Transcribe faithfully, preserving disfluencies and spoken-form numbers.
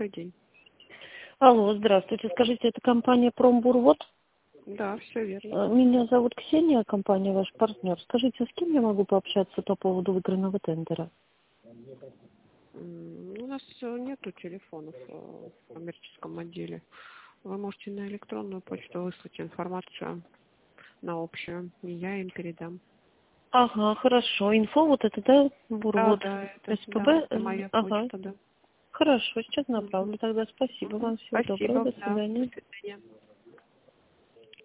добрый день. Алло, здравствуйте. Скажите, это компания «Промбурвод»? Да, все верно. Э, Меня зовут Ксения, компания ваш партнер. Скажите, с кем я могу пообщаться по поводу выигранного тендера? М, У нас э, нету телефонов э, в коммерческом отделе. Вы можете на электронную почту выслать информацию на общую, и я им передам. Ага, хорошо. Инфо вот это, да, Да, Бурвод, да, это, да, СПБ? это Э, моя Ага, почта, да. хорошо, сейчас Мгм. направлю. Тогда спасибо Мгм. вам, всего доброго, Спасибо, до да, до свидания. свидания.